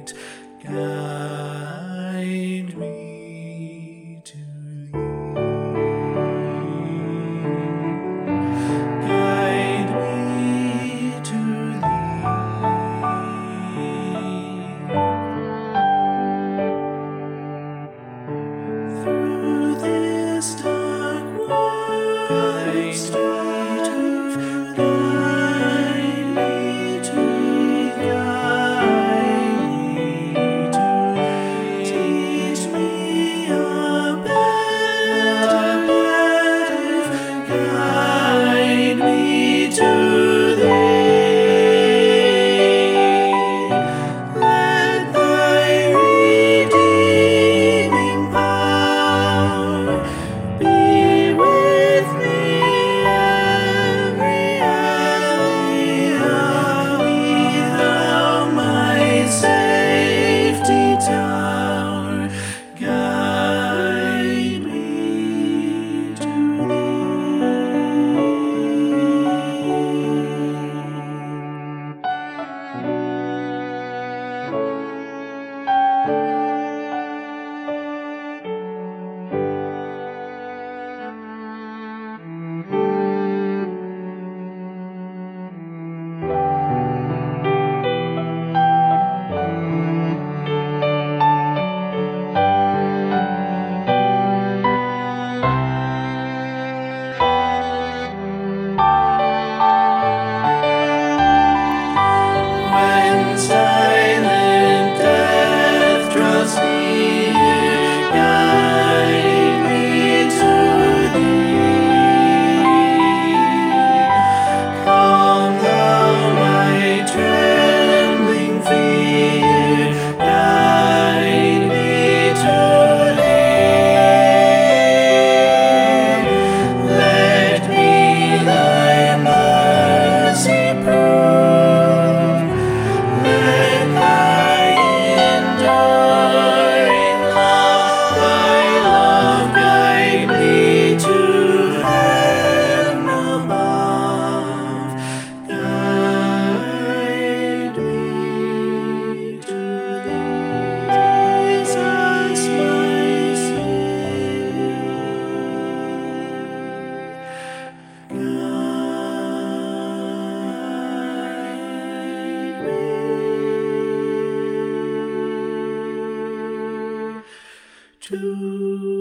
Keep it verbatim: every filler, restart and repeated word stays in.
guide me to thee. Guide me to thee. Through this dark world, start of guide me to guide me to teach me a better path. Guide me to thee. Let thy redeeming power be with me every hour. Be thou my safety tower. Guide me to When silent death draws near, guide me to thee. Calm thou my trembling fear, guide me to thee. Let me thy mercy prove. Let thy enduring love, thy love guide me to heaven above. Guide me to thee, Jesus, my Savior. Guide me to